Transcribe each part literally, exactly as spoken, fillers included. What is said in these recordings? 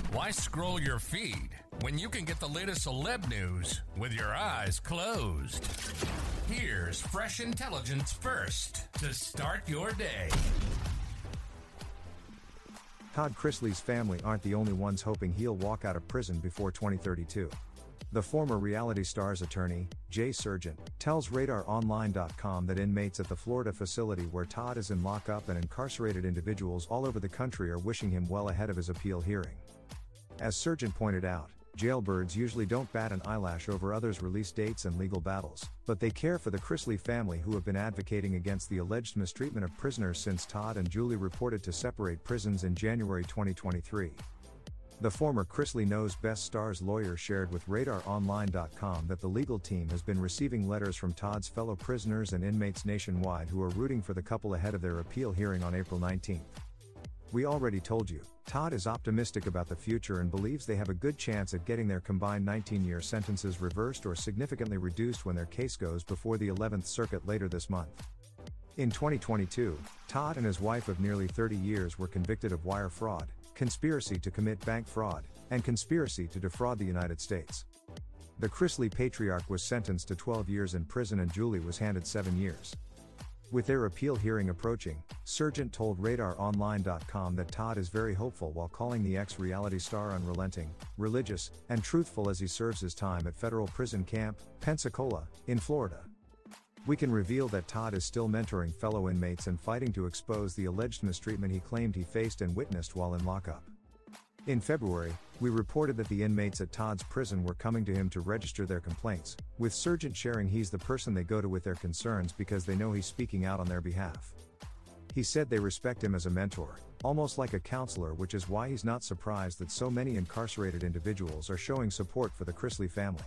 Why scroll your feed when you can get the latest celeb news with your eyes closed? Here's fresh intelligence first to start your day. Todd Chrisley's family aren't the only ones hoping he'll walk out of prison before twenty thirty-two. The former reality star's attorney, Jay Sargent, tells Radar Online dot com that inmates at the Florida facility where Todd is in lockup and incarcerated individuals all over the country are wishing him well ahead of his appeal hearing. As Sargent pointed out, jailbirds usually don't bat an eyelash over others' release dates and legal battles, but they care for the Chrisley family who have been advocating against the alleged mistreatment of prisoners since Todd and Julie reported to separate prisons in January twenty twenty-three. The former Chrisley Knows Best star's lawyer shared with Radar Online dot com that the legal team has been receiving letters from Todd's fellow prisoners and inmates nationwide who are rooting for the couple ahead of their appeal hearing on April nineteenth. "We already told you, Todd is optimistic about the future and believes they have a good chance at getting their combined nineteen-year sentences reversed or significantly reduced when their case goes before the eleventh Circuit later this month." In twenty twenty-two, Todd and his wife of nearly thirty years were convicted of wire fraud, conspiracy to commit bank fraud, and conspiracy to defraud the United States. The Chrisley patriarch was sentenced to twelve years in prison and Julie was handed seven years. With their appeal hearing approaching, Sargent told Radar Online dot com that Todd is very hopeful while calling the ex-reality star unrelenting, religious, and truthful as he serves his time at Federal Prison Camp, Pensacola, in Florida. "We can reveal that Todd is still mentoring fellow inmates and fighting to expose the alleged mistreatment he claimed he faced and witnessed while in lockup. In February, we reported that the inmates at Todd's prison were coming to him to register their complaints, with Sargent sharing he's the person they go to with their concerns because they know he's speaking out on their behalf. He said they respect him as a mentor, almost like a counselor, which is why he's not surprised that so many incarcerated individuals are showing support for the Chrisley family.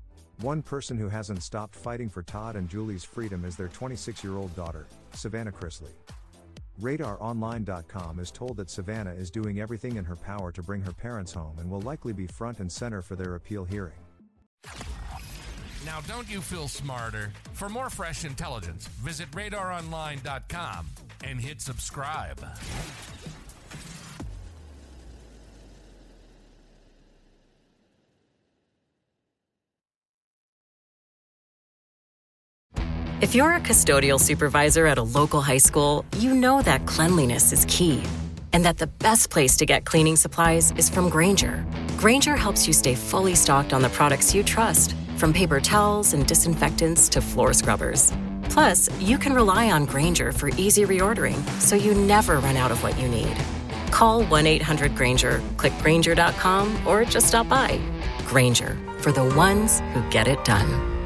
One person who hasn't stopped fighting for Todd and Julie's freedom is their twenty-six-year-old daughter, Savannah Chrisley. Radar Online dot com is told that Savannah is doing everything in her power to bring her parents home and will likely be front and center for their appeal hearing. Now, don't you feel smarter? For more fresh intelligence, visit Radar Online dot com and hit subscribe. If you're a custodial supervisor at a local high school, you know that cleanliness is key, and that the best place to get cleaning supplies is from Grainger. Grainger helps you stay fully stocked on the products you trust, from paper towels and disinfectants to floor scrubbers. Plus, you can rely on Grainger for easy reordering, so you never run out of what you need. Call one eight hundred Grainger, click Grainger dot com, or just stop by. Grainger, for the ones who get it done.